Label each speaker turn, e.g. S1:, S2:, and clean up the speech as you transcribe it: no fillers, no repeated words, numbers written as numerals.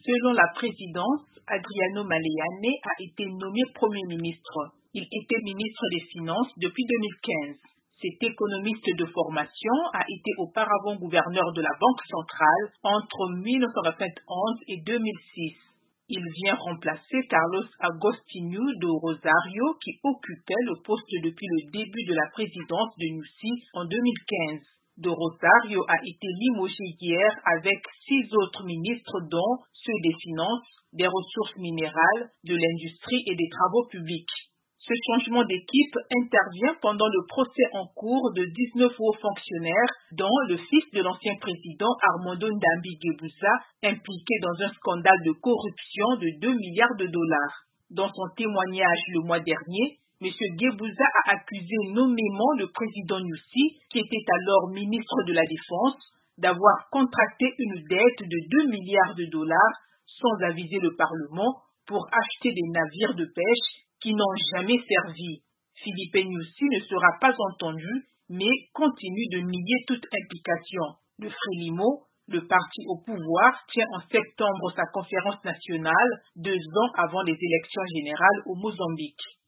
S1: Selon la présidence, Adriano Maleane a été nommé Premier ministre. Il était ministre des Finances depuis 2015. Cet économiste de formation a été auparavant gouverneur de la Banque centrale entre 1991 et 2006. Il vient remplacer Carlos Agostinho do Rosário qui occupait le poste depuis le début de la présidence de Nyusi en 2015. Do Rosário a été limogé hier avec 6 autres ministres dont ceux des Finances, des Ressources minérales, de l'Industrie et des Travaux publics. Ce changement d'équipe intervient pendant le procès en cours de 19 hauts fonctionnaires, dont le fils de l'ancien président Armando Ndambi Guebuza, impliqué dans un scandale de corruption de 2 milliards de dollars. Dans son témoignage le mois dernier, M. Guebuza a accusé nommément le président Nyusi, qui était alors ministre de la Défense, d'avoir contracté une dette de 2 milliards de dollars sans aviser le Parlement pour acheter des navires de pêche qui n'ont jamais servi. Philippe Nyusi ne sera pas entendu, mais continue de nier toute implication. Le Frelimo, le parti au pouvoir, tient en septembre sa conférence nationale, 2 ans avant les élections générales au Mozambique.